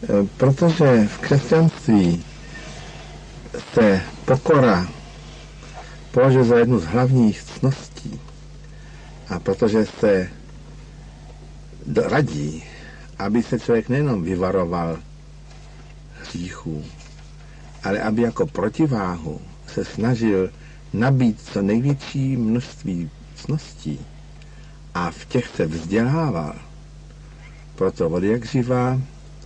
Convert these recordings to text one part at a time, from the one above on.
Protože v křesťanství se pokora považuje za jednu z hlavních ctností a protože se radí, aby se člověk nejenom vyvaroval hříchů, ale aby jako protiváhu se snažil nabít co největší množství ctností a v těch se vzdělával. Proto od jak živa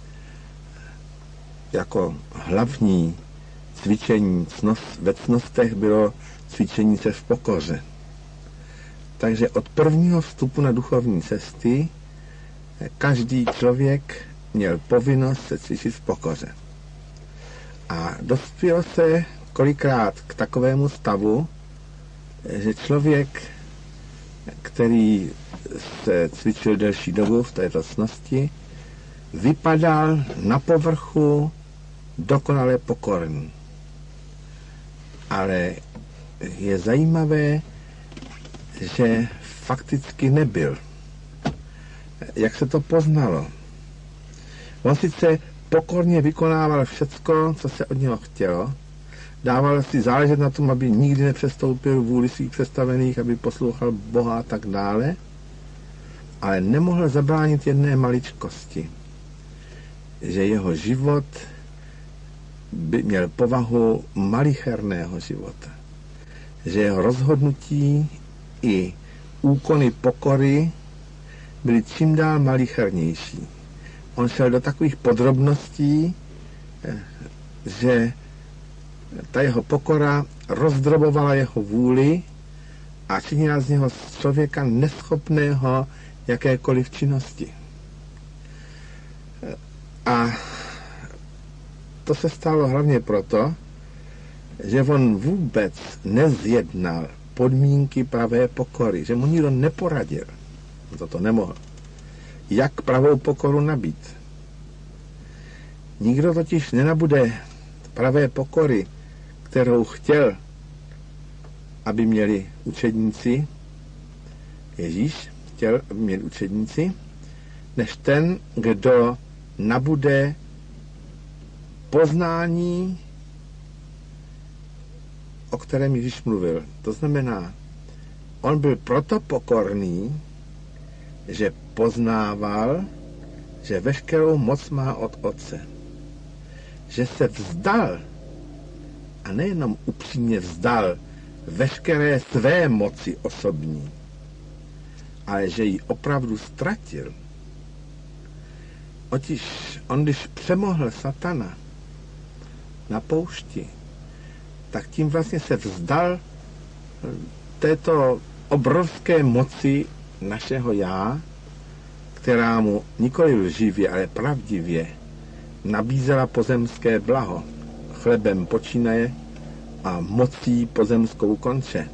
jako hlavní cvičení ve ctnostech bylo cvičení se v pokoře. Takže od prvního vstupu na duchovní cesty každý člověk měl povinnost se cvičit v pokoře. A dospělo se kolikrát k takovému stavu, že člověk, který se cvičil delší dobu v této ctnosti, vypadal na povrchu dokonale pokorný. Ale je zajímavé, že fakticky nebyl. Jak se to poznalo? On sice pokorně vykonával všecko, co se od něho chtělo, dával si záležet na tom, aby nikdy nepřestoupil vůli svých představených, aby poslouchal Boha a tak dále, ale nemohl zabránit jedné maličkosti, že jeho život by měl povahu malicherného života, že jeho rozhodnutí i úkony pokory byly čím dál malichernější. On šel do takových podrobností, že ta jeho pokora rozdrobovala jeho vůli a činila z něho člověka neschopného jakékoliv činnosti. A to se stalo hlavně proto, že on vůbec nezjednal podmínky pravé pokory, že mu nikdo neporadil, to nemohl, jak pravou pokoru nabít. Nikdo totiž nenabude pravé pokory, kterou chtěl, aby měli učedníci, Ježíš chtěl, aby měli učedníci, než ten, kdo nabude poznání, o kterém Ježíš mluvil. To znamená, on byl proto pokorný, že poznával, že veškerou moc má od Otce. Že se vzdal, a nejenom upřímně vzdal, veškeré své moci osobní, ale že ji opravdu ztratil. Otiž on, když přemohl satana na poušti, tak tím vlastně se vzdal této obrovské moci našeho já, která mu nikoli lživě, ale pravdivě nabízela pozemské blaho, chlebem počínaje a mocí pozemskou konče.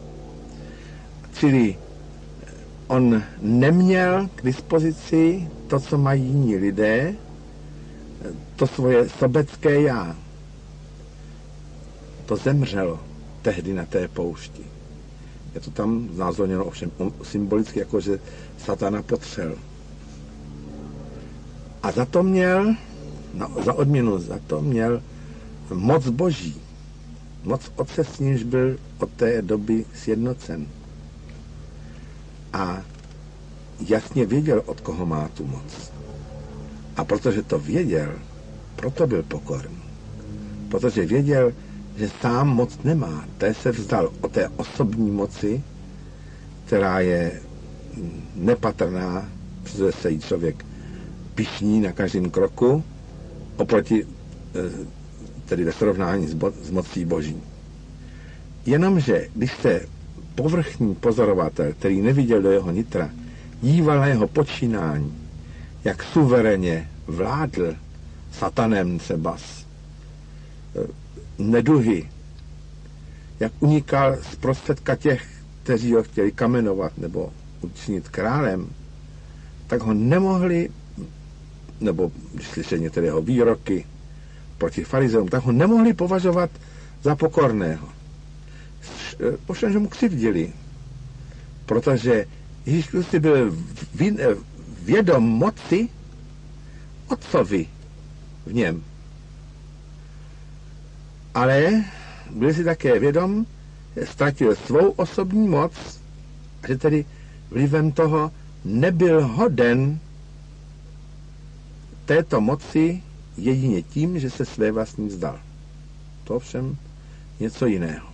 Čili on neměl k dispozici to, co mají jiní lidé, to svoje sobecké já. To zemřelo tehdy na té poušti. Je to tam znázorněno ovšem symbolicky, jako že satana potřel. A za to měl, za odměnu za to měl moc Boží. Moc Otce, s nímž byl od té doby sjednocen. A jasně věděl, od koho má tu moc. A protože to věděl, proto byl pokorný. Protože věděl, že sám moc nemá. Té se vzdal o té osobní moci, která je nepatrná, protože se jí člověk pyšní na každém kroku, oproti, tedy ve srovnání s mocí Boží. Jenomže, když se povrchní pozorovatel, který neviděl do jeho nitra, díval na jeho počínání, jak suverénně vládl satanem třeba neduhy, jak unikal z prostředka těch, kteří ho chtěli kamenovat nebo učinit králem, tak ho nemohli, nebo když slyšeli některé jeho výroky proti farizeům, tak ho nemohli považovat za pokorného. Ovšem, že mu křivdili, protože Ježíš Kristus byl vědom moci Otcovi v něm. Ale byl si také vědom, že ztratil svou osobní moc a že tedy vlivem toho nebyl hoden této moci jedině tím, že se své vlastní vzdal. To ovšem něco jiného.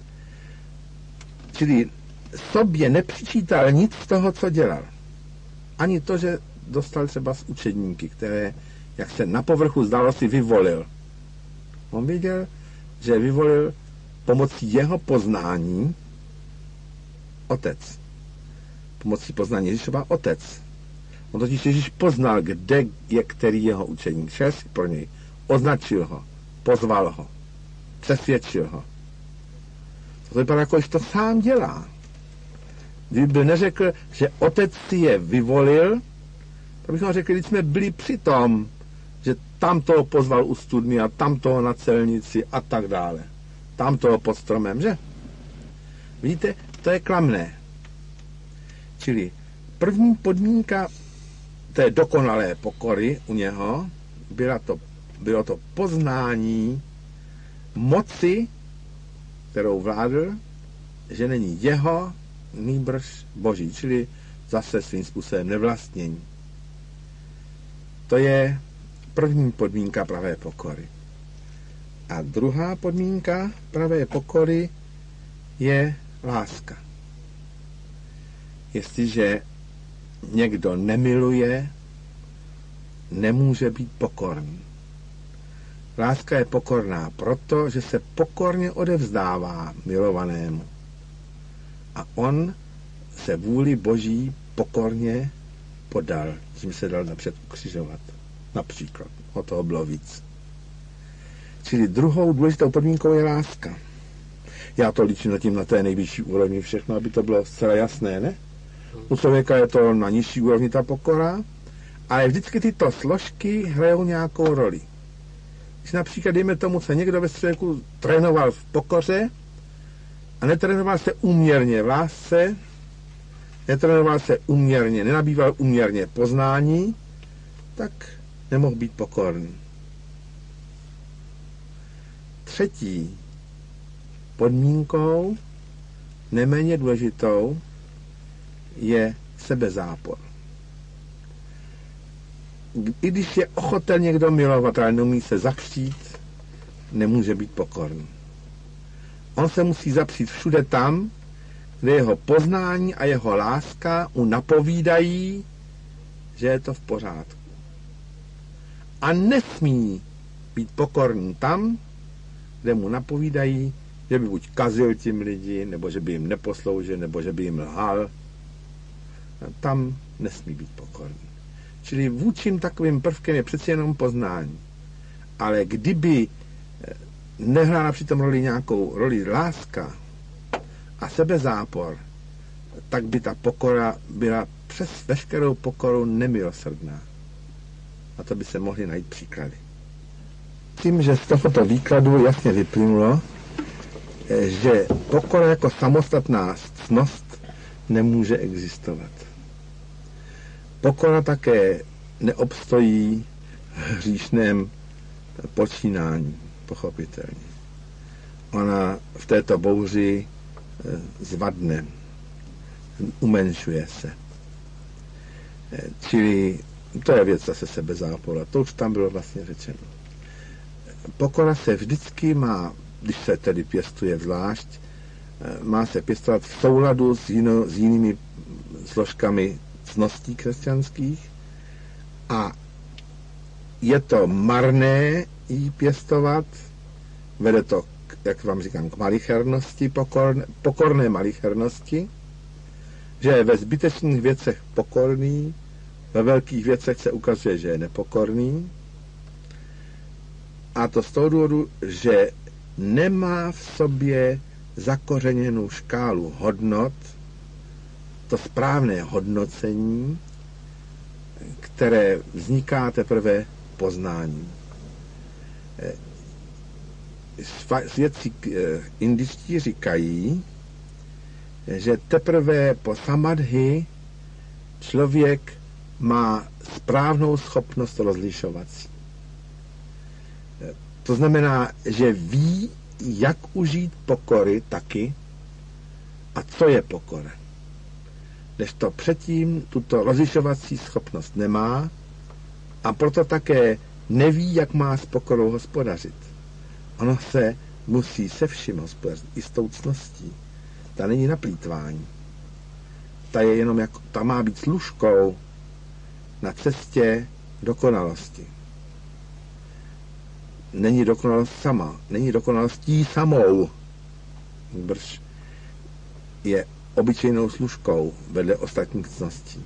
Čili sobě nepřičítal nic z toho, co dělal. Ani to, že dostal třeba z učedníky, které, jak se na povrchu zdálo, si vyvolil. On věděl, že vyvolil pomocí jeho poznání otec. Pomocí poznání Ježíšova otec. On totiž Ježíš poznal, kde je který jeho učeník. Šel si pro něj, označil ho, pozval ho, přesvědčil ho. To vypadá, jako když to sám dělá. Kdyby neřekl, že otec si je vyvolil, tak bychom řekli, když jsme byli při tom, že tam toho pozval u studny a tam toho na celnici a tak dále. Tam toho pod stromem, že? Vidíte, to je klamné. Čili první podmínka té dokonalé pokory u něho bylo to poznání moci, kterou vládl, že není jeho, nýbrž Boží, čili zase svým způsobem nevlastnění. To je první podmínka pravé pokory. A druhá podmínka pravé pokory je láska. Jestliže někdo nemiluje, nemůže být pokorný. Láska je pokorná proto, že se pokorně odevzdává milovanému. A on se vůli Boží pokorně podal, tím se dal napřed ukřižovat. Například. O toho bylo víc. Čili druhou důležitou podmínkou je láska. Já to líčím zatím na té nejvyšší úrovni všechno, aby to bylo zcela jasné, ne? U člověka je to na nižší úrovni ta pokora, ale vždycky tyto složky hrajou nějakou roli. Když například, dejme tomu, se někdo ve člověku trénoval v pokoře a netrénoval se úměrně v lásce, netrénoval se úměrně, nenabýval úměrně poznání, tak nemohl být pokorný. Třetí podmínkou, neméně důležitou, je sebezápor. I když je ochoten někdo milovat, ale neumí se zapřít, nemůže být pokorný. On se musí zapřít všude tam, kde jeho poznání a jeho láska mu napovídají, že je to v pořádku. A nesmí být pokorný tam, kde mu napovídají, že by buď kazil tím lidi, nebo že by jim neposloužil, nebo že by jim lhal. Tam nesmí být pokorný. Čili vůčím takovým prvkem je přeci jenom poznání. Ale kdyby nehrála přitom nějakou roli láska a sebezápor, tak by ta pokora byla přes veškerou pokoru nemilosrdná. A to by se mohly najít příklady. Tím, že z tohoto výkladu jasně vyplynulo, že pokora jako samostatná ctnost nemůže existovat. Pokora také neobstojí v hříšném počínání, pochopitelně. Ona v této bouři zvadne, umenšuje se. Čili to je věc zase sebezápora. To už tam bylo vlastně řečeno. Pokora se vždycky má, když se tedy pěstuje zvlášť, má se pěstovat v souladu s jinými složkami cností křesťanských a je to marné jí pěstovat, vede to, jak vám říkám, k malichernosti, pokorné malichernosti, že je ve zbytečných věcech pokorný, ve velkých věcech se ukazuje, že je nepokorný, a to z toho důvodu, že nemá v sobě zakořeněnou škálu hodnot, to správné hodnocení, které vzniká teprve poznáním. Svědci indičtí říkají, že teprve po samadhi člověk má správnou schopnost rozlišovací. To znamená, že ví, jak užít pokory taky a co je pokora. Kdežto předtím tuto rozlišovací schopnost nemá a proto také neví, jak má s pokorou hospodařit. Ono se musí se vším hospodařit, i s tou ctností. Ta není na plýtvání. Ta má být služkou na cestě dokonalosti. Není dokonalost sama, není dokonalostí samou. Brž je obyčejnou služkou vedle ostatních ctností.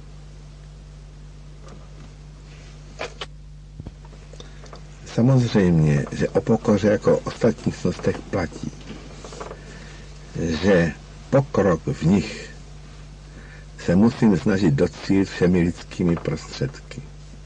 Samozřejmě, že o pokoře jako o ostatních ctnostech platí, že pokrok v nich se musím snažit docílit všemi lidskými prostředky.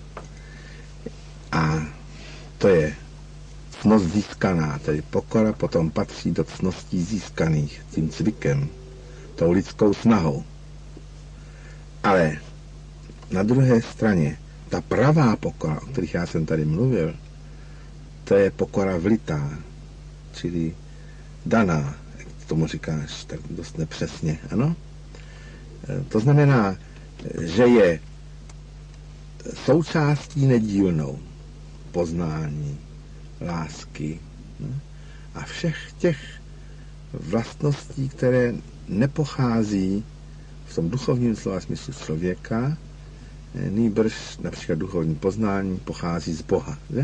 A to je ctnost získaná, tedy pokora potom patří do ctností získaných tím cvikem, tou lidskou snahou. Ale na druhé straně ta pravá pokora, o kterých já jsem tady mluvil, to je pokora vlitá, čili daná, jak tomu říkáš, tak dost nepřesně, ano? To znamená, že je součástí nedílnou poznání, lásky a všech těch vlastností, které nepochází v tom duchovním slova smyslu člověka, nýbrž například duchovní poznání pochází z Boha. Ne?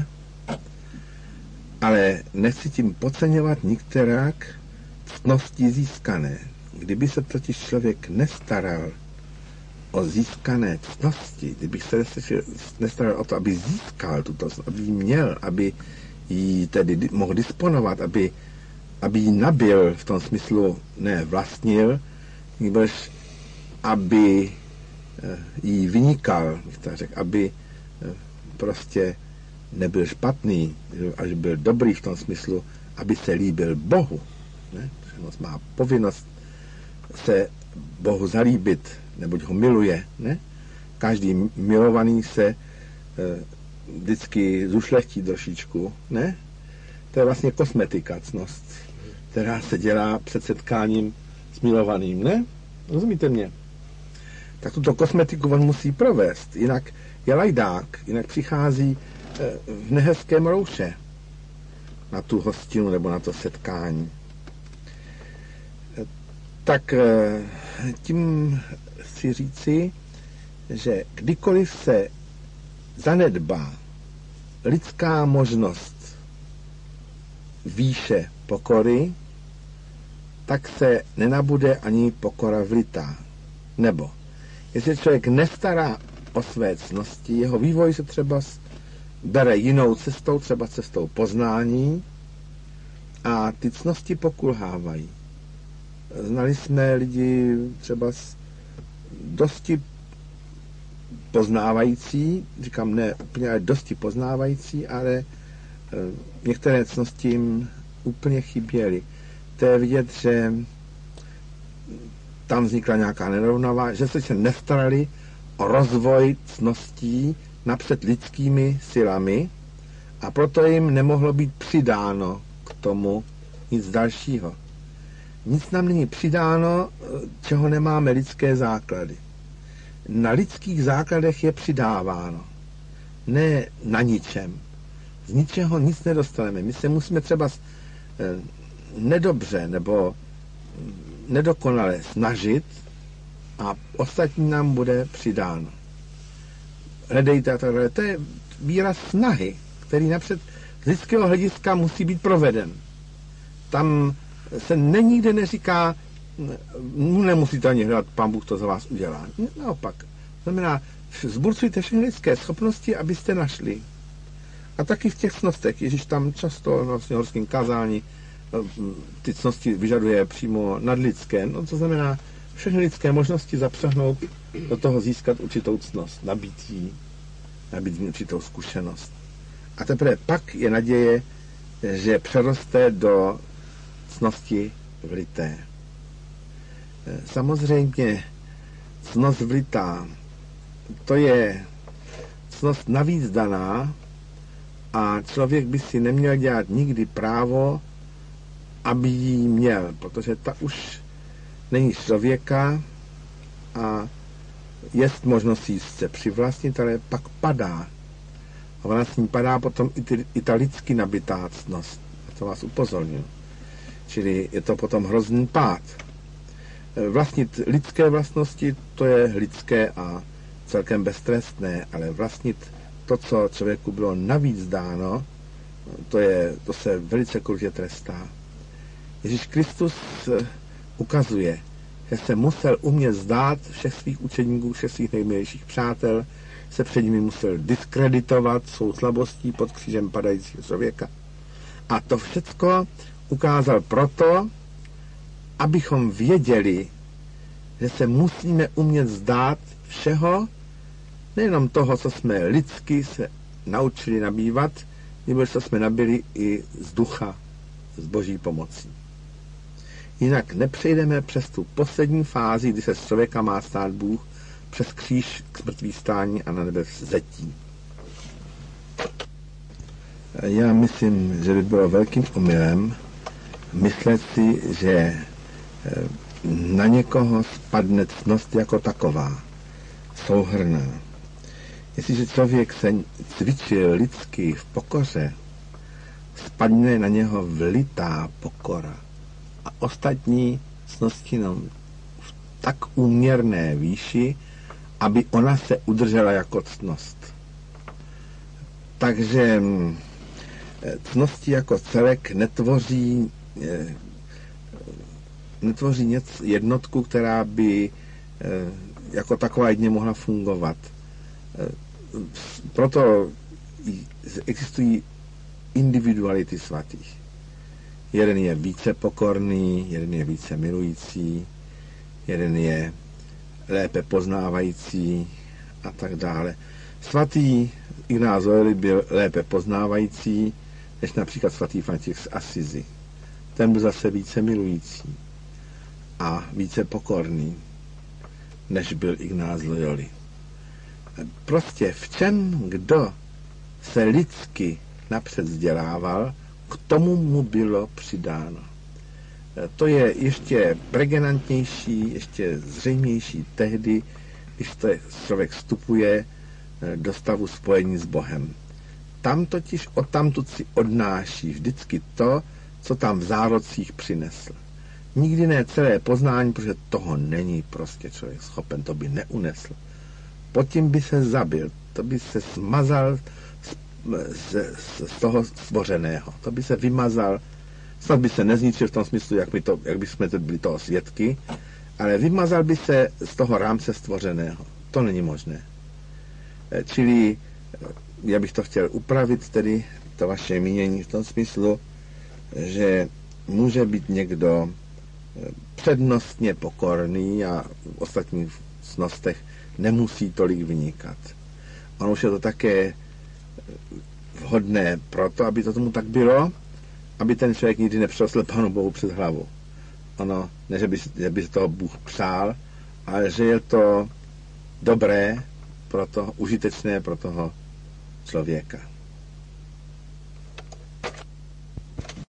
Ale nechci tím podceňovat nikterak ctnosti získané. Kdyby se totiž člověk nestaral o získané ctnosti, kdyby se nestaral o to, aby získal tuto ctnost, aby ji měl, aby ji tedy mohl disponovat, aby ji nabil v tom smyslu, ne vlastnil, nebož aby ji vynikal, aby prostě nebyl špatný, až byl dobrý v tom smyslu, aby se líbil Bohu. Ne? Má povinnost se Bohu zalíbit, neboť ho miluje. Ne? Každý milovaný se vždycky zušlechtí trošičku. Ne? To je vlastně kosmetika, ctnost, která se dělá před setkáním s milovaným. Ne? Rozumíte mě? Tak tuto kosmetiku on musí provést, jinak je lajdák, jinak přichází v nehezkém rouše na tu hostinu nebo na to setkání. Tak tím chci říci, že kdykoliv se zanedbá lidská možnost výše pokory, tak se nenabude ani pokora vlitá. Nebo jestli člověk nestará o své ctnosti, jeho vývoj se třeba bere jinou cestou, třeba cestou poznání a ty ctnosti pokulhávají. Znali jsme lidi třeba dosti poznávající, říkám ne úplně, ale dosti poznávající, ale některé ctnosti jim úplně chyběly. To je vidět, že tam vznikla nějaká nerovnováha, že se nestarali o rozvoj ctností napřed lidskými silami a proto jim nemohlo být přidáno k tomu nic dalšího. Nic nám není přidáno, čeho nemáme lidské základy. Na lidských základech je přidáváno. Ne na ničem. Z ničeho nic nedostaneme. My se musíme třeba nedobře nebo nedokonale snažit a ostatní nám bude přidáno. Hledejte a takhle. To je výraz snahy, který napřed z lidského hlediska musí být proveden. Tam se nikde neříká, nemusíte ani hledat, Pán Bůh to za vás udělá. Naopak. Znamená, zburcujte všechny lidské schopnosti, abyste našli. A taky v těch cnostech, Ježíš tam často vlastně horským kázání ty cnosti vyžaduje přímo nadlidské. No, to znamená, všechny lidské možnosti zapřehnout do toho získat určitou ctnost, nabít určitou zkušenost. A teprve pak je naděje, že přeroste do ctnosti vlité. Samozřejmě ctnost vlitá, to je ctnost navíc daná a člověk by si neměl dělat nikdy právo, aby ji měl, protože ta už není člověka a jest možnost jí se přivlastnit, ale pak padá. A ona s ní padá potom i ta lidsky nabitá ctnost. Na to vás upozorňuji. Čili je to potom hrozný pád. Vlastnit lidské vlastnosti, to je lidské a celkem beztrestné, ale vlastnit to, co člověku bylo navíc dáno, to se velice krutě trestá. Ježíš Kristus ukazuje, že se musel umět zdát všech svých učeníků, všech svých nejmilejších přátel, se před nimi musel diskreditovat svou slabostí pod křížem padajícího člověka. A to všecko ukázal proto, abychom věděli, že se musíme umět zdát všeho, nejenom toho, co jsme lidsky se naučili nabývat, nebo co jsme nabili i z ducha, z boží pomocí. Jinak nepřejdeme přes tu poslední fázi, kdy se z člověka má stát Bůh, přes kříž k zmrtvýchvstání a na nebe vzetí. Já myslím, že by bylo velkým omylem myslet si, že na někoho spadne ctnost jako taková, souhrnná. Jestliže člověk se cvičil lidsky v pokoře, spadne na něho vlitá pokora a ostatní ctnosti v tak úměrné výši, aby ona se udržela jako ctnost. Takže ctnosti jako celek netvoří jednotku, která by jako taková jedně mohla fungovat. Proto existují individuality svatých. Jeden je více pokorný, jeden je více milující, jeden je lépe poznávající a tak dále. Svatý Ignác Loyoli byl lépe poznávající, než například svatý František z Assisi. Ten byl zase více milující a více pokorný, než byl Ignác Loyoli. Prostě v čem kdo se lidsky napřed vzdělával, k tomu mu bylo přidáno. To je ještě pregnantnější, ještě zřejmější tehdy, když to člověk vstupuje do stavu spojení s Bohem. Tam totiž odtamtud si odnáší vždycky to, co tam v zárodcích přinesl. Nikdy ne celé poznání, protože toho není prostě člověk schopen, to by neunesl. Pod tím by se zabil, to by se smazal z toho stvořeného, to by se vymazal, snad by se nezničil v tom smyslu, jak by jsme byli toho svědky, ale vymazal by se z toho rámce stvořeného. To není možné. Čili já bych to chtěl upravit, tedy to vaše mínění v tom smyslu, že může být někdo přednostně pokorný a v ostatních cnostech nemusí tolik vynikat. Ono už je to také vhodné proto, aby to tomu tak bylo, aby ten člověk nikdy nepřesl Pánu Bohu přes hlavu. Ono, ne, že by toho Bůh přál, ale že je to dobré, užitečné pro toho člověka.